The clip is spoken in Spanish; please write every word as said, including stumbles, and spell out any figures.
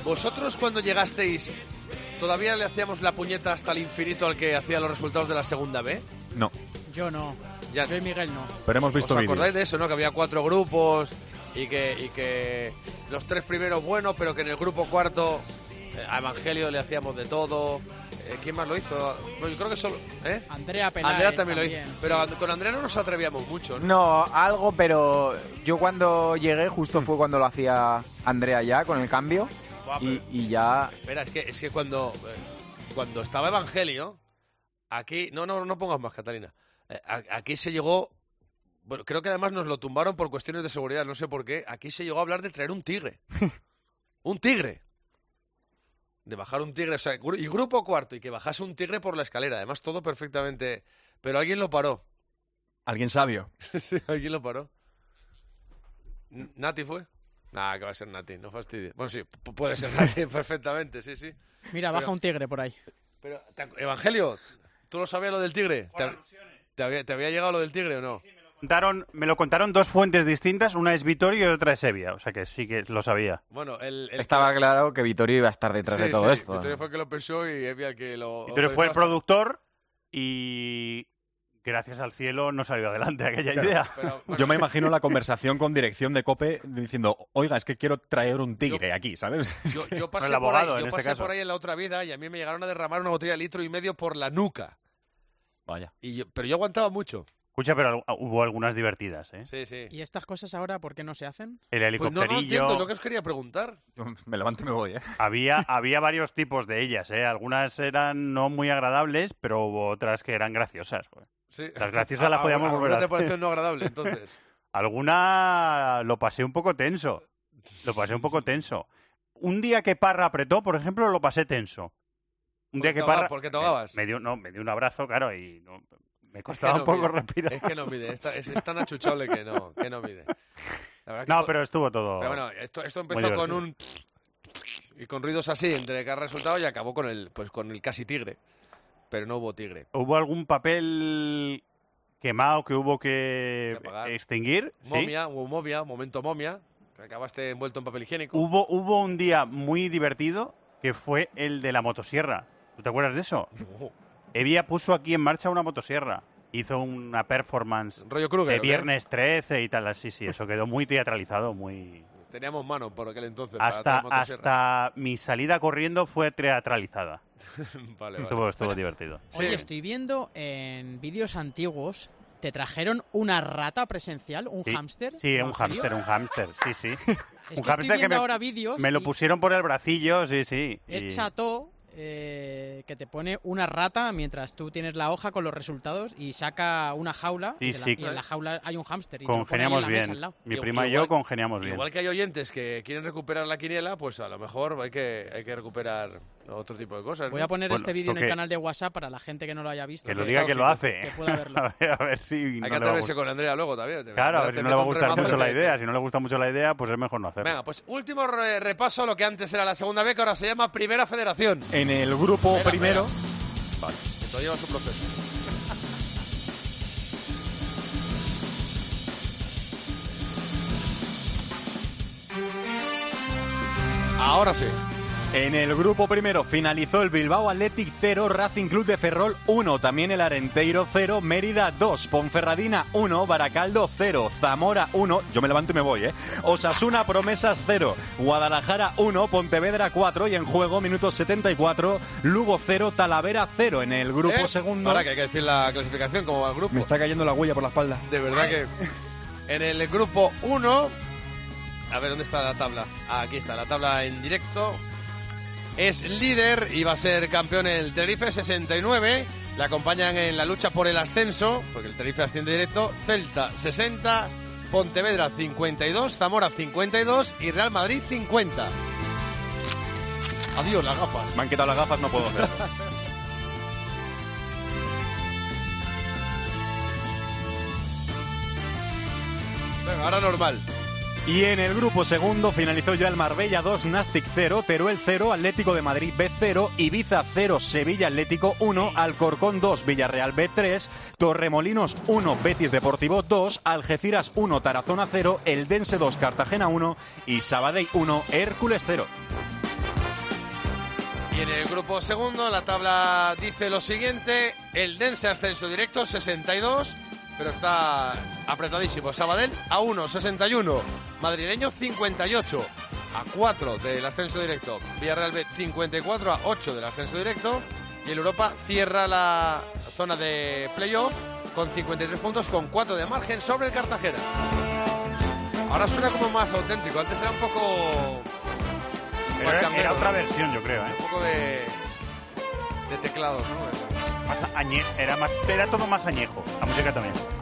vosotros cuando llegasteis, ¿todavía le hacíamos la puñeta hasta el infinito al que hacía los resultados de la segunda B? No. Yo no. Ya. Yo y Miguel no. Pero hemos visto ¿Os vídeos. acordáis de eso, no? Que había cuatro grupos y que, y que los tres primeros buenos, pero que en el grupo cuarto eh, a Evangelio le hacíamos de todo. Eh, ¿Quién más lo hizo? Bueno, yo creo que solo... ¿eh? Andrea Peláez Andrea también, también, lo hizo. sí. Pero a- con Andrea no nos atrevíamos mucho, ¿no? No, algo, pero yo cuando llegué justo fue cuando lo hacía Andrea ya con el cambio Buah, y, pero- y ya... Espera, es que, es que cuando, eh, cuando estaba Evangelio, aquí... No, no, no pongas más, Catalina. Eh, a- aquí se llegó... Bueno, creo que además nos lo tumbaron por cuestiones de seguridad, no sé por qué. Aquí se llegó a hablar de traer un tigre. ¡Un tigre! De bajar un tigre, o sea, gru- y grupo cuarto, y que bajase un tigre por la escalera. Además, todo perfectamente... Pero alguien lo paró. Alguien sabio. Sí, alguien lo paró. N- ¿Nati fue? Nah, que va a ser Nati, no fastidies. Bueno, sí, pu- puede ser Nati perfectamente, sí, sí. Mira, baja Pero- un tigre por ahí. Pero, ¿te ac- Evangelio, ¿tú lo sabías lo del tigre? ¿Te, hab- te había, ¿Te había llegado lo del tigre o no? Contaron, me lo contaron dos fuentes distintas, una es Vittorio y otra es Evia, o sea que sí que lo sabía. Bueno, el, el Estaba que- claro que Vittorio iba a estar detrás Sí, de todo sí, esto. Vittorio fue el que lo pensó y Evia el que lo... Vittorio fue el organizó hasta- productor y gracias al cielo no salió adelante aquella Claro. idea. Pero, bueno, Yo me imagino la conversación con dirección de COPE diciendo, oiga, es que quiero traer un tigre aquí, ¿sabes? yo, yo pasé, el por abogado, ahí, en yo este pasé caso. por ahí en la otra vida y a mí me llegaron a derramar una botella de litro y medio por la nuca. Vaya. Y yo- pero yo aguantaba mucho. Escucha, pero al- hubo algunas divertidas, ¿eh? Sí, sí. ¿Y estas cosas ahora por qué no se hacen? El Pues no, helicópterillo. no entiendo lo que os quería preguntar. Yo me levanto y me voy, ¿eh? Había, había varios tipos de ellas, ¿eh? Algunas eran no muy agradables, pero hubo otras que eran graciosas. Güey. Sí. Las graciosas las podíamos volver a ¿No te hacer. pareció no agradable, entonces? Alguna lo pasé un poco tenso. Lo pasé un poco tenso. Un día que Parra apretó, por ejemplo, lo pasé tenso. Un día ¿Por qué que te ahogabas? Parra... ¿Por qué te ahogabas? Me, me dio, no, me dio un abrazo, claro, y no- me Es costaba que un no poco mide. respirar. Es que no mide. Está- es, es tan achuchable que no, que no mide. La verdad que No, to- pero estuvo todo... pero bueno, esto, esto muy empezó con divertido. un... Y con ruidos así, entre cada resultado, y acabó con el, pues, con el casi tigre. Pero no hubo tigre. ¿Hubo algún papel quemado que hubo que Que apagar. extinguir? ¿Sí? Momia, hubo momia, momento momia. Que acabaste envuelto en papel higiénico. Hubo, hubo un día muy divertido que fue el de la motosierra. ¿Tú te acuerdas de eso? Uh, Evia puso aquí en marcha una motosierra. Hizo una performance rollo Kruger. de ¿o qué? viernes trece y tal. Sí, sí, eso quedó muy teatralizado, muy... Teníamos mano por aquel entonces. para Hasta, hacer motosierra. hasta mi salida corriendo fue teatralizada. Vale, vale. Estuvo, estuvo divertido. Sí. Oye, estoy viendo en vídeos antiguos, ¿te trajeron una rata presencial? ¿Un Sí, hámster? Sí, un Evangelio? hámster, un hámster, sí, sí. Es un que estoy hámster que viendo me, ahora vídeos me lo y pusieron por el bracillo, sí, sí. es y- Chateau, eh, que te pone una rata mientras tú tienes la hoja con los resultados y saca una jaula Sí, y, de la- sí. y en la jaula hay un hámster y te lo pone ahí en Congeniamos la mesa bien. al lado. Mi Igual- prima y igual- yo congeniamos bien. Igual que hay oyentes que quieren recuperar la quiniela, pues a lo mejor hay que, hay que recuperar otro tipo de cosas. Voy ¿no? a poner Bueno, este vídeo en el ok. canal de WhatsApp para la gente que no lo haya visto. Que lo Está diga que lo hace. que pueda verlo. A ver, a ver si Hay no que le va a atreverse gustar. con Andrea luego también. Claro, a ver Te si no le va a meto un gustar remazo mucho la que- idea. Si no le gusta mucho la idea, pues es mejor no hacerlo. Venga, pues último re- repaso a lo que antes era la segunda B, que ahora se llama Primera Federación. En el grupo Espera, primero... Vale, que todo lleva su proceso. Ahora sí. En el grupo primero finalizó el Bilbao Athletic cero, Racing Club de Ferrol uno, también el Arenteiro cero, Mérida dos, Ponferradina uno, Baracaldo cero, Zamora uno, yo me levanto y me voy, ¿eh? Osasuna Promesas cero, Guadalajara uno, Pontevedra cuatro y en juego minutos setenta y cuatro, Lugo cero, Talavera cero. En el grupo ¿Eh? segundo... Ahora que hay que decir la clasificación, como va el grupo. Me está cayendo la huella por la espalda. De verdad que... En el grupo uno... A ver, ¿dónde está la tabla? Ah, aquí está, la tabla en directo. Es líder y va a ser campeón el Tenerife, sesenta y nueve. Le acompañan en la lucha por el ascenso, porque el Tenerife asciende directo. Celta, sesenta. Pontevedra, cincuenta y dos. Zamora, cincuenta y dos. Y Real Madrid, cincuenta. Adiós, las gafas. Me han quitado las gafas, no puedo hacerlo. Venga, ahora normal. Y en el grupo segundo finalizó ya el Marbella dos, Nastic cero, Teruel cero, Atlético de Madrid B cero, Ibiza cero, Sevilla Atlético uno, Alcorcón dos, Villarreal B tres, Torremolinos uno, Betis Deportivo dos, Algeciras uno, Tarazona cero, Eldense dos, Cartagena uno y Sabadell uno, Hércules cero. Y en el grupo segundo, la tabla dice lo siguiente: el Dense ascenso directo, sesenta y dos, pero está apretadísimo. Sabadell a uno, sesenta y uno. Madrileño, cincuenta y ocho, a cuatro del ascenso directo. Villarreal B, cincuenta y cuatro, a ocho del ascenso directo. Y el Europa cierra la zona de playoff con cincuenta y tres puntos, con cuatro de margen sobre el Cartagena. Ahora suena como más auténtico. Antes era un poco... Era, era otra versión, yo creo, ¿eh? Un poco de, de teclados, ¿no? Más añe, era, más, era todo más añejo, la música también.